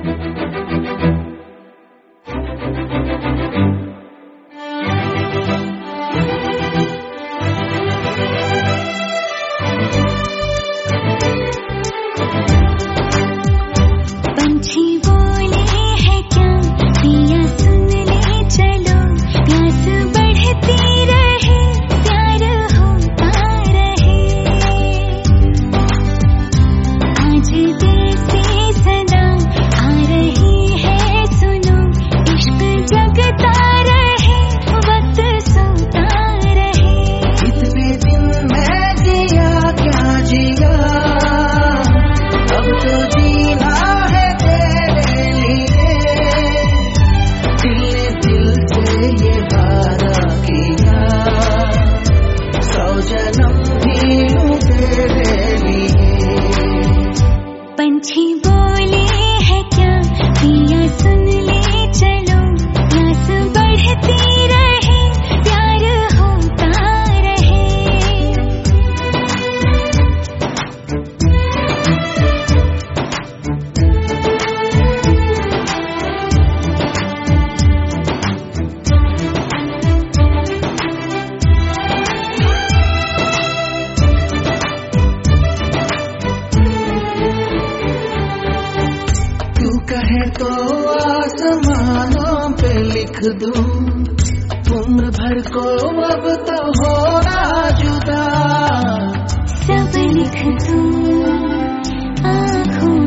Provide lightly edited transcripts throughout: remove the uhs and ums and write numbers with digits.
तो आसमानों पे लिख दूं उम्र भर को अब तो होना जुदा। सब लिख दूं आँखों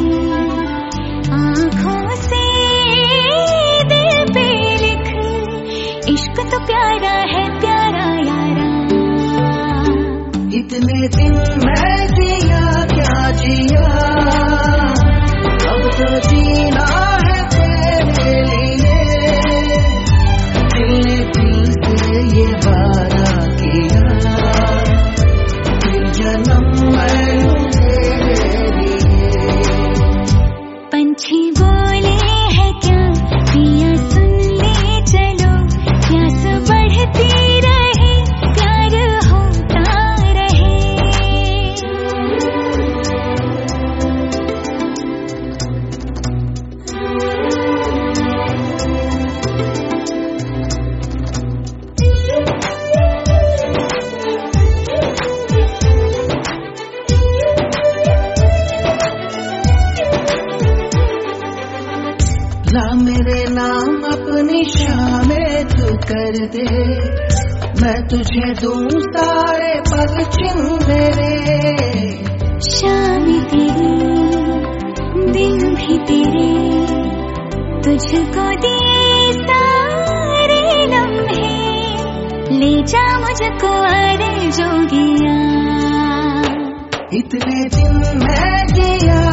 से दिल पे लिख, इश्क तो प्यारा है प्यारा यारा। इतने दिन मैं जिया क्या जिया, अब तो जीना है तेरे लिए। दिल से ये वादा किया, फिर जन्म मैं लूं तेरे लिए। पंछी बोले है क्या पिया सुन ले चलो, प्यास बढ़ती रहे प्यार होता रहे। ला मेरे नाम अपनी शामें तू कर दे, मैं तुझे दूं सारे पल छिन मेरे। शाम तेरी दिन भी तेरे, तुझको दिए सारे लम्हे, ले जा मुझको अरे जोगिया। इतने दिन मैं जिया